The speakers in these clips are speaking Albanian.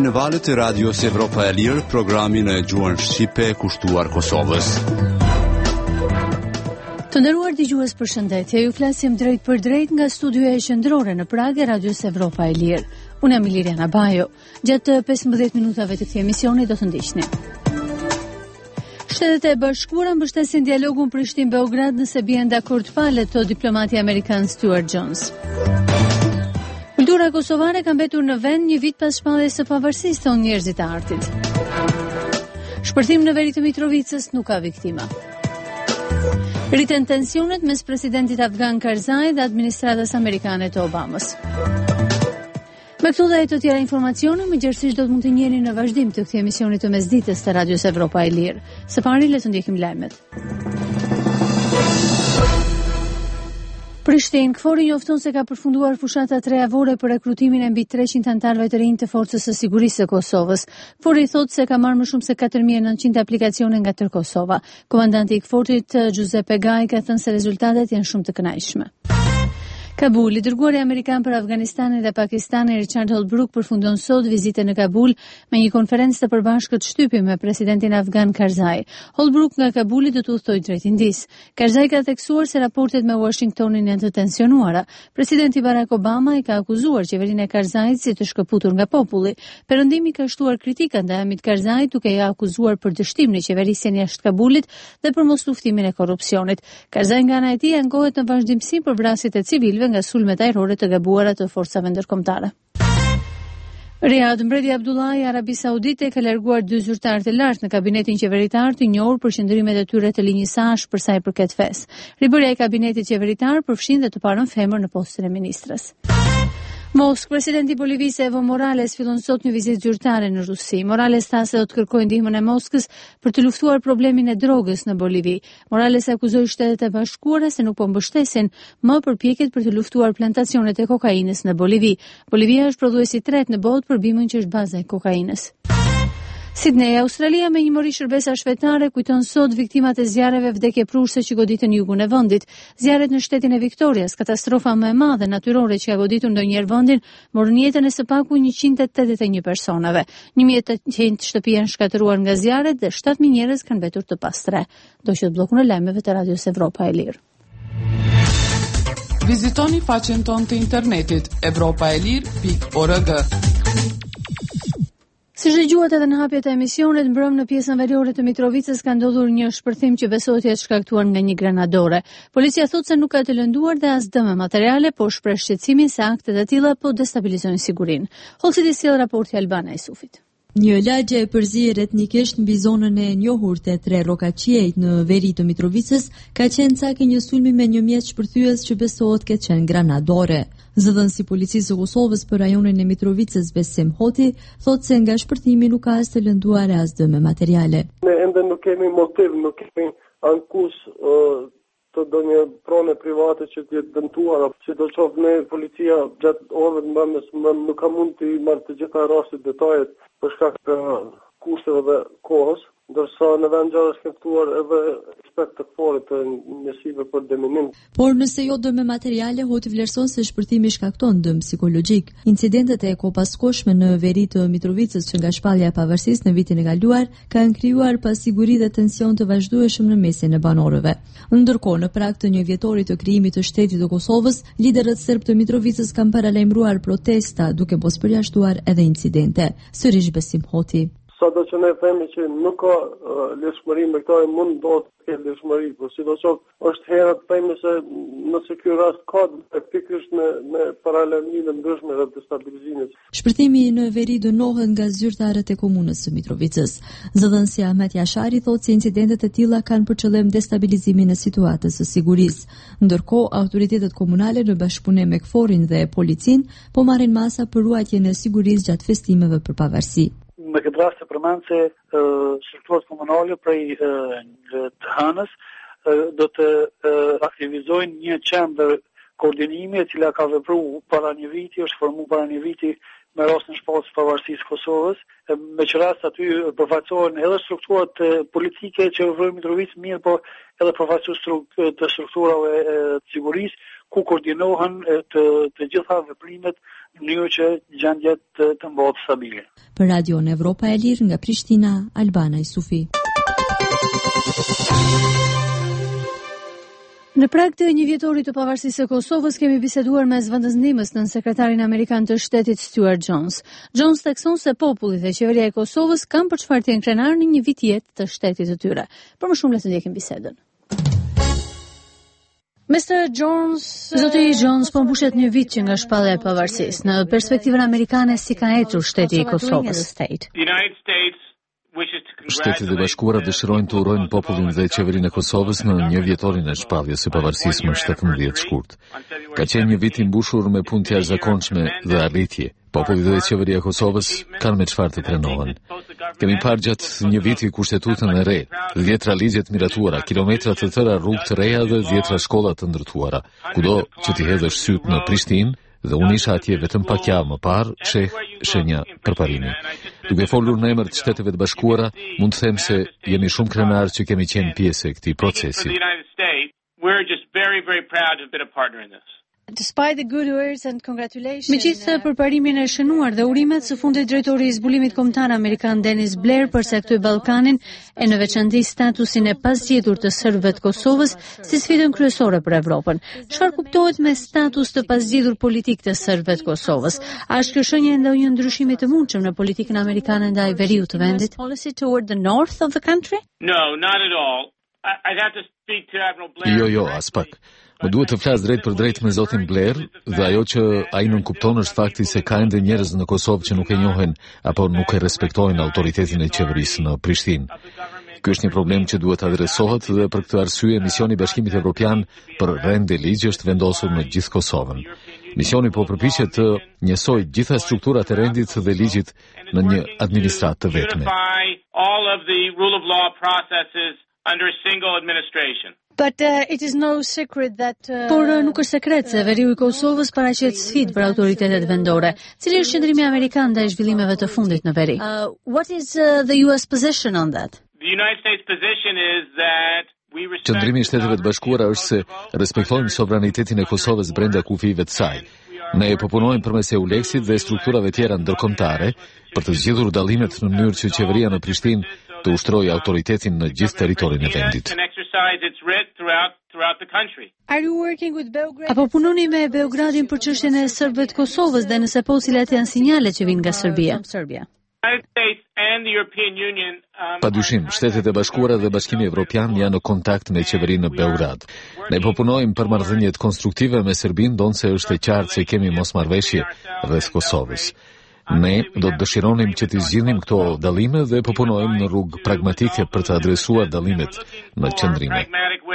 në valët e Radios Evropa e Lirë, programin e gjuhën shqipe kushtuar Kosovës. Të nderuar dëgjues, përshëndetje. Ju flasim drejt për drejt nga studioja qendrore në Prag e Radios Evropa e Lirë. Unë jam Liliana Bajo. Gjatë 15 minutave të këtij emisioni do të ndiqni. Shtetet e Bashkuara mbështesin dialogun Prishtinë-Beograd nëse bien dakord palët, thot diplomati amerikan Stuart Jones. Kultura kosovare ka mbetur në vend një vit pas shpalljes së pavarësisë, thon njerëzit e artit. Shpërthim në veri të Mitrovicës nuk ka viktima. Rriten tensionet mes presidentit afgan Karzai dhe administratës amerikane të Obamës. Me këto dhe të tjera informacione, mëngjesisht do të mund të njeni në vazhdim të këtij emisioni të mesditës të Radios Evropa e Lirë. Së pari le të ndjekim lajmet. Prishtinë, KFOR-i njofton se ka përfunduar fushata 3 javore për rekrutimin e mbi 300 anëtarëve të rinj të Forcës së Sigurisë së Kosovës. KFOR-i thotë se ka marrë më shumë se 4900 aplikacione nga tërë Kosova. Komandanti i KFOR-it Giuseppe Gai ka thënë se rezultatet janë shumë të kënaqshme. Kabul, i dërguari amerikan për Afganistanin dhe Pakistanin Richard Holbrooke përfundon sot vizitën në Kabul me një konferencë të përbashkët shtypi me presidentin afgan Karzai. Holbrooke nga Kabuli do të udhtojë drejt Indis. Karzai ka theksuar se raportet me Washingtonin janë të tensionuara. Presidenti Barack Obama i ka akuzuar qeverinë e Karzait si të shkëputur nga populli. Perëndimi ka shtuar kritika ndaj Hamid Karzait, duke ia akuzuar për dështim në qeverisjen jashtë Kabulit dhe për mos luftimin e korrupsionit. Karzai nga ana e tij ankohet në vazhdimsi për vrasjet e civilëve nga sulmet ajrore të gabuara të forcave ndërkombëtare. Riyadh, mbreti Abdullah i Arabi Saudite ka larguar 2 zyrtarë të lartë në kabinetin qeveritar të njohur për qëndrimet e tyre të linjësash për sa i përket fesë. Ribërja e kabinetit qeveritar përfshin dhe të parën femër në postën e ministres. Moskë, presidenti Bolivisë Evo Morales fillon sot një vizitë zyrtare në Rusi. Morales tha se do të kërkojë ndihmën e Moskës për të luftuar problemin e drogës në Bolivi. Morales akuzoi Shtetet e Bashkuara se nuk po mbështesin më përpjekjet për të luftuar plantacionet e kokainës në Bolivi. Bolivia është prodhuesi i tretë në botë për bimën që është baza e kokainës. Sydney, Australia me një mori shërbesa shvetare kujton sot viktimat e zjarreve vdekje prurse që goditën jugun e vendit. Zjarret në shtetin e Viktorias, katastrofa më e madhe natyrore që ka goditur ndonjëherë vendin, morën jetën e së paku 181 personave. 1800 shtëpi janë shkatëruar nga zjarret dhe 7000 njerëz kanë mbetur të pastre. Do qoftë bllokun e lajmeve të Radios Evropa e Lirë. Vizitoni faqen tonë të internetit evropaelir.org. Si dëgjuat edhe në hapjet e emisionit, mbrëm në pjesën veriore të Mitrovicës ka ndodhur një shpërthim që besohet jetë shkaktuar nga një grenadore. Policia thotë se nuk ka të lënduar dhe as dëme materiale, por shpreh shqetësimin se aktet e tilla po destabilizojnë sigurinë. Holciti sjell raporti Albana Isufit. Një lagje e përzier etnikisht mbi zonën e njohur të Tre Rokaqiejt në veri të Mitrovicës ka qenë cakë një sulmi me një mjet shpërthyes që besohet ketë qenë granadore. Zëdhënësi i Policisë së Kosovës për rajonin e Mitrovicës Besim Hoti thotë se nga shpërthimi nuk ka as të lënduar as dëme materiale. Ne ende nuk kemi motiv, nuk kemi ankus të ndonjë prone private që të jetë dëmtuar, sidoqoftë ne policia gjatë orëve të mbrëmjes nuk ka mund të marrë të gjitha rastet detajet për shkak të kushteve dhe kohës, ndërsa në vend gjara është kërkuar edhe ekspert të KFOR-it të njësive për deminim. Por nëse jo dëme materiale, Hoti vlerëson se shpërthimi shkakton dëm psikologjik. Incidentet e kopaskoshme në veri të Mitrovicës që nga shpallja e pavarësisë në vitin e kaluar kanë krijuar pasiguri dhe tension të vazhdueshëm në mesin e banorëve. Ndërkohë, në prag të një vjetori të krijimit të shtetit të Kosovës, liderët serb të Mitrovicës kanë paralajmëruar protesta duke mos përjashtuar edhe incidente. Sërish Besim Hoti. Sado që ne themi që nuk ka lëshmëri me këta, mund do të ketë lëshmëri, por sidoqoftë është herë të themi se nëse ky rast ka pikërisht me paralajmime ndryshme dhe destabilizimit. Shpërthimi në veri dënohet nga zyrtarët e komunës së Mitrovicës. Zëdhënësi Ahmet Jashari thotë se incidentet e tilla kanë për qëllim destabilizimin e situatës së sigurisë. Ndërkohë, autoritetet komunale në bashkëpunim me KFOR-in dhe policinë po marrin masa për ruajtjen e sigurisë gjatë festimeve për pavarësi. Me këtë rast të përmend se strukturat komunale prej të hënës do të aktivizojnë një qendër koordinimi e cila ka vepruar para një viti, është formuar para një viti me rastin e shpalljes së pavarësisë Kosovës, me që rast aty përfaqësohen edhe strukturat politike që vërejnë Mitrovica, mirë po edhe përfaqësues të strukturave të sigurisë, ku koordinohen të gjitha veprimet në mënyrë që gjendja të mbohet stabile. Për Radion Evropa e Lirë nga Prishtina, Albana Isufi. Në prag të një vjetorit të pavarësisë së Kosovës kemi biseduar me zëvendësndimës nën sekretarin amerikan të shtetit Stuart Jones. Jones thekson se populli dhe qeveria e Kosovës kanë për çfarë të jenë krenar në një vit jetë të shtetit të tyre. Për më shumë le të ndjekim bisedën. Mr. Jones, Zoti Jones po mbushet një vit që nga shpallja e pavarësisë. Në perspektivën amerikane si ka ecur shteti i Kosovës? Shtetet e Bashkuara dëshirojnë të urojnë popullin dhe qeverinë e Kosovës në një vjetorin e shpalljes së pavarësisë më 17 shkurt. Ka qenë një vit i mbushur me punë të jashtëzakonshme dhe arritje. Populli dhe qeveria e Kosovës kanë me çfarë të trenohen. Kemi parë gjatë një viti kushtetutën e re, 10 ligje të miratuara, kilometra të tëra rrugë të reja dhe 10 shkolla të ndërtuara. Kudo që ti hedhësh syt në Prishtinë, dhe unë isha atje vetëm pak javë më parë, sheh shenja përparimi. Duke folur në emër të Shteteve të Bashkuara, mund të them se jemi shumë krenar që kemi qenë pjesë e këtij procesi. Me gjithë përparimin e shënuar dhe urimet, së fundit drejtori i zbulimit kombëtar amerikan Dennis Blair përcaktoi Ballkanin e në veçanti statusin e pasgjetur të serbëve të Kosovës si sfidën kryesore për Evropën. Çfarë kuptohet me status të pasgjetur politik të serbëve të Kosovës? A është kjo shenjë e ndonjë ndryshimi të mundshëm në politikën amerikane ndaj veriut të vendit? Policy toward the north of the country? No, not at all. I'd have to speak to Admiral Blair. Jo, as pak. Më duhet të flas drejt për drejt me zotin Blair, dhe ajo që ai nuk kupton është fakti se ka ende njerëz në Kosovë që nuk e njohin apo nuk e respektojnë autoritetin e qeverisë në Prishtinë. Ky është një problem që duhet adresohet dhe për këtë arsye misioni i Bashkimit Evropian për rend e ligj është vendosur në gjithë Kosovën. Misioni po përpiqet të njësojë gjitha strukturat e rendit dhe ligjit në një administratë të vetme. But it is no secret that Por nuk është sekret se veriu i Kosovës paraqet sfidë për autoritetet vendore. Cili është qëndrimi amerikan ndaj zhvillimeve të fundit në veri? What is the US position on that? The United States position is that qëndrimi i Shteteve të Bashkuara është se respektojmë sovranitetin e Kosovës brenda kufive të saj. Ne e punojmë përmes EULEX-it dhe strukturave tjera ndërkombëtare për të zgjidhur dallimet në mënyrë që qeveria në Prishtinë të ushtrojë autoritetin në gjithë territorin e vendit. Apo punoni me Beogradin për çështjen e serbëve të Kosovës dhe nëse po cilat janë sinjalet që vinë nga Serbia? Padyshim, Shtetet e Bashkuara dhe Bashkimi Evropian janë në kontakt me qeverinë në Beograd. Ne po punojmë për marrëdhënie konstruktive me Serbinë, ndonse është e qartë se kemi mosmarrëveshje rreth Kosovës. Ne do të dëshironim që të zgjidhnim këto dallime dhe po punojmë në rrugë pragmatike për të adresuar dallimet në qëndrime.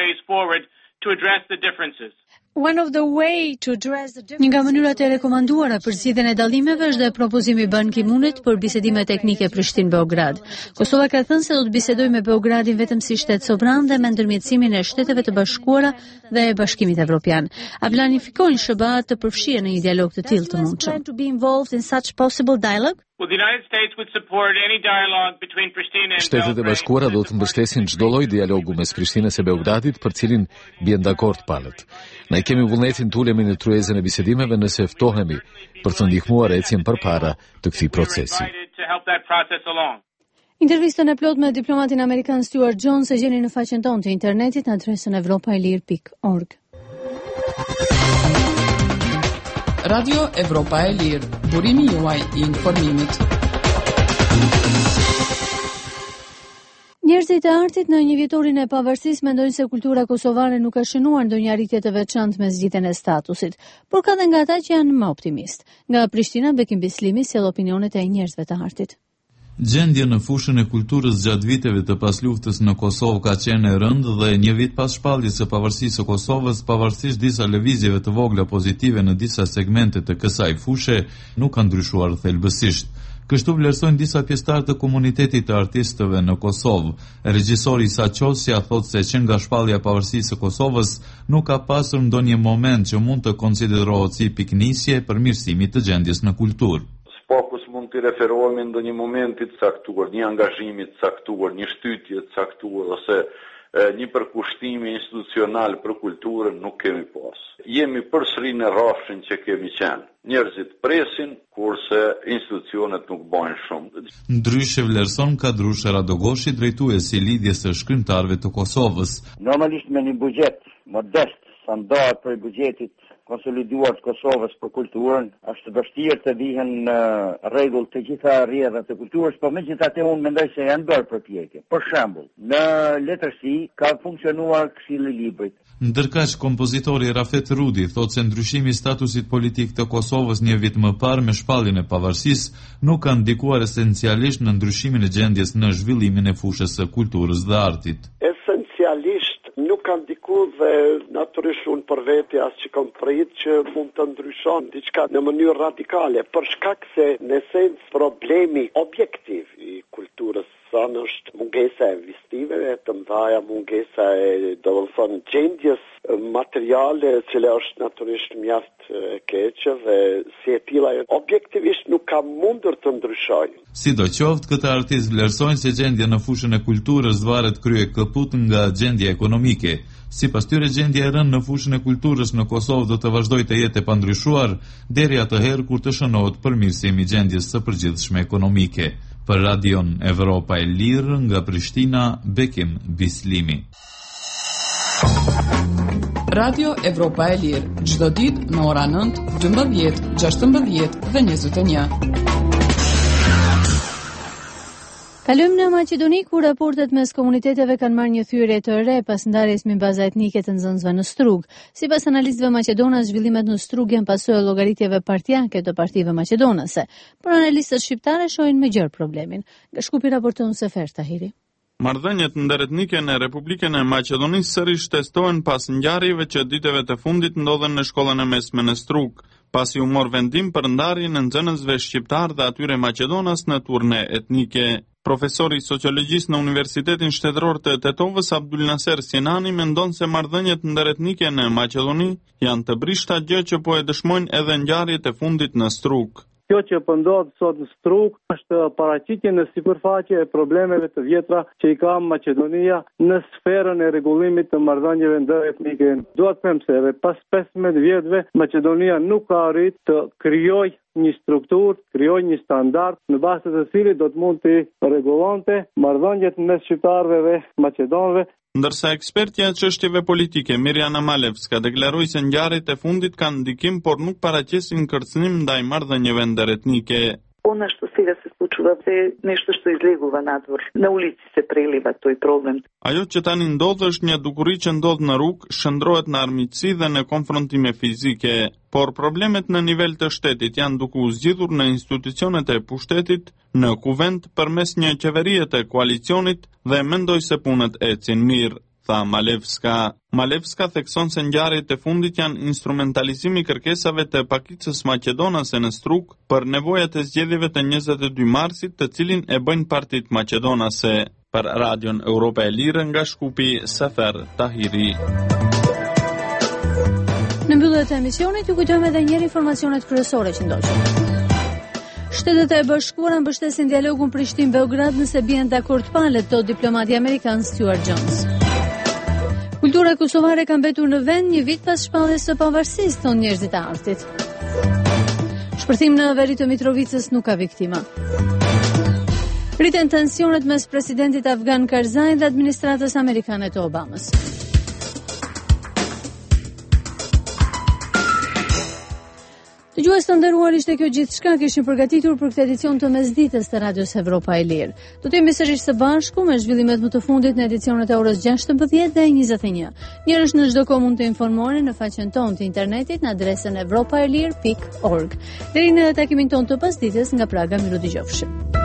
Një nga mënyrat e rekomanduara për zgjidhjen e dallimeve është dhe propozimi i Ban Ki-moonit për bisedime teknike Prishtinë-Beograd. Kosova ka thënë se do të bisedojë me Beogradin vetëm si shtet sovran dhe me ndërmjetësimin e Shteteve të Bashkuara dhe Bashkimit Evropian. A planifikojnë SBA të përfshihen në një dialog të tillë të mundshëm? Shtetet e Bashkuara do të mbështesin çdo lloj dialogu mes Prishtinës e Beogradit për cilin bien dakord palët. Ne kemi vullnetin të ulemi në tryezën e bisedimeve nëse ftohemi për të ndihmuar ecjen përpara të këtij procesi. Intervistën e plot me diplomatin amerikan Stuart Jones e gjeni në faqen tonë të internetit në adresën evropaelir.org. Radio Evropa e Lirë, burimi juaj i informimit. Njerëzit e artit në një vjetorin e pavarësisë mendojnë se kultura kosovare nuk ka shënuar ndonjë arritje të veçantë me zgjidhjen e statusit, por ka dhe nga ata që janë më optimist. Nga Prishtina, Bekim Bislimi sjell opinionet e njerëzve të artit. Gjendja në fushën e kulturës gjatë viteve të pasluftës në Kosovë ka qenë e rëndë dhe një vit pas shpalljes së pavarësisë së Kosovës, pavarësisht disa lëvizjeve të vogla pozitive në disa segmente të kësaj fushe, nuk ka ndryshuar thelbësisht. Kështu vlerësojnë disa pjesëtarë të komunitetit të artistëve në Kosovë. Regjisori Isa Qosja thotë se që nga shpallja e pavarësisë së Kosovës nuk ka pasur ndonjë moment që mund të konsiderohet si piknisje për mirësimit të gjendjes në kulturë. S'po mund t'i referohemi ndonjë momenti të caktuar, një angazhimi të caktuar, një shtytje të caktuar ose një përkushtimi institucional për kulturën nuk kemi pas. Jemi përsëri në rrafshin që kemi qenë. Njerëzit presin, kurse institucionet nuk bajnë shumë. Ndryshe vlerëson Kadrusha Radogoshi, drejtuesi i lidhjes së shkrimtarëve të Kosovës. Normalisht me një buxhet modest, standard për buxhetit konsoliduar të Kosovës për kulturën, është vështirë të vihen në rregull të gjitha rrjedhat e kulturës, por megjithatë unë mendoj se janë bërë përpjekje. Për shembull, në letërsi ka funksionuar Këshilli i Librit. Ndërkaq kompozitori Rafet Rudi thotë se ndryshimi i statusit politik të Kosovës një vit më parë me shpalljen e pavarësisë nuk ka ndikuar esencialisht në ndryshimin e gjendjes në zhvillimin e fushës së kulturës dhe artit. Esencialisht nuk ka ndikuar dhe natyrisht unë për vete as që kam prit që mund të ndryshon diçka në mënyrë radikale, për shkak se në esencë problemi objektiv i kulturës sonë është mungesa e investimeve të mëdha, mungesa e gjendjes materiale, e cila është natyrisht mjaft e keqe dhe si e tilla objektivisht nuk ka mundur të ndryshojë. Sidoqoftë, këtë artist vlerësojnë se gjendja në fushën e kulturës varet krye këput nga gjendja ekonomike. Sipas tyre, gjendja e rënë në fushën e kulturës në Kosovë do të vazhdojë të jetë e pandryshuar deri atëherë kur të shënohet përmirësimi i gjendjes së përgjithshme ekonomike. Për Radion Evropa e Lirë nga Prishtina, Bekim Bislimi. Radio Evropa e Lirë, çdo ditë në ora 9, 12, 16 dhe 21. Kalojmë në Maqedoni, ku raportet mes komuniteteve kanë marrë një thyrje të re pas ndarjes me baza etnike të nxënësve në Strug. Sipas analistëve maqedonaz, zhvillimet në Strug janë pasojë e llogaritjeve partijake të partive maqedonase, por analistët shqiptarë shohin me gjerë problemin. Nga Shkupi raporton Sefer Tahiri. Marrëdhëniet ndëretnike në Republikën e Maqedonisë sërish testohen pas ngjarjeve që ditëve të fundit ndodhen në shkollën e mesme në Strug, pasi u mor vendim për ndarjen e nxënësve shqiptar dhe atyre maqedonas në turne etnike. Profesori sociologjisë në Universitetin Shtetëror të Tetovës, Abdul Naser Sinani, mendon se marrëdhëniet ndëretnike në Maqedoni janë të brishta, gjë që po e dëshmojnë edhe ngjarjet e fundit në Strug. Kjo që ndodh sot në Strug është paraqitje në sipërfaqe e problemeve të vjetra që i ka Maqedonia në sferën e rregullimit të marrëdhënieve ndëretnike. Dua të them se edhe pas 15 vjetëve Maqedonia nuk ka arritur të krijojë një strukturë, krijojë një standard në bazë të cilit do të mund të rregullonte marrëdhëniet mes shqiptarëve dhe maqedonëve. Ndërsa ekspertja e çështjeve politike Mirjana Malevska deklaroi se ngjarjet e fundit kanë ndikim, por nuk paraqesin kërcënim ndaj marrëdhënieve ndëretnike. Ono što сега се случва е нещо što излегува надвор. На улици се прелива тој проблем. Ajo që tani ndodh është një dukuri që ndodh në rrugë, shndrohet në armiqësi dhe në konfrontime fizike, por problemet në nivel të shtetit janë duke u zgjidhur në institucionet e pushtetit, në kuvend përmes një qeverie të koalicionit dhe mendoj se punët ecin mirë, tha Malevska. Malevska thekson se ngjarjet e fundit janë instrumentalizimi i kërkesave të pakicës maqedonase në Strug për nevojat e zgjedhjeve të 22 marsit, të cilin e bëjnë partit maqedonase. Për Radion Evropa e Lirë nga Shkupi, Sefer Tahiri. Në mbyllje të emisionit ju kujtojmë edhe njëherë informacionet kryesore që ndodhin. Shtetet e Bashkuara mbështesin dialogun Prishtinë-Beograd nëse bien dakord palët, thot diplomati amerikan Stuart Jones. Kultura kosovare ka mbetur në vend një vit pas shpalljes së pavarësisë, thon njerëzit e artit. Shpërthim në veri të Mitrovicës nuk ka viktima. Rriten tensionet mes presidentit afgan Karzai dhe administratës amerikane të Obamës. Dëgjues të nderuar, ishte kjo gjithçka kishim përgatitur për këtë edicion të mesditës të Radios Evropa e Lirë. Do të jemi sërish së bashku me zhvillimet më të fundit në edicionet e orës 16 dhe 21. Njerësh në çdo kohë mund të informoheni në faqen tonë të internetit në adresën evropaelir.org. Deri në takimin tonë të pasdites nga Praga, miru dëgjofshim.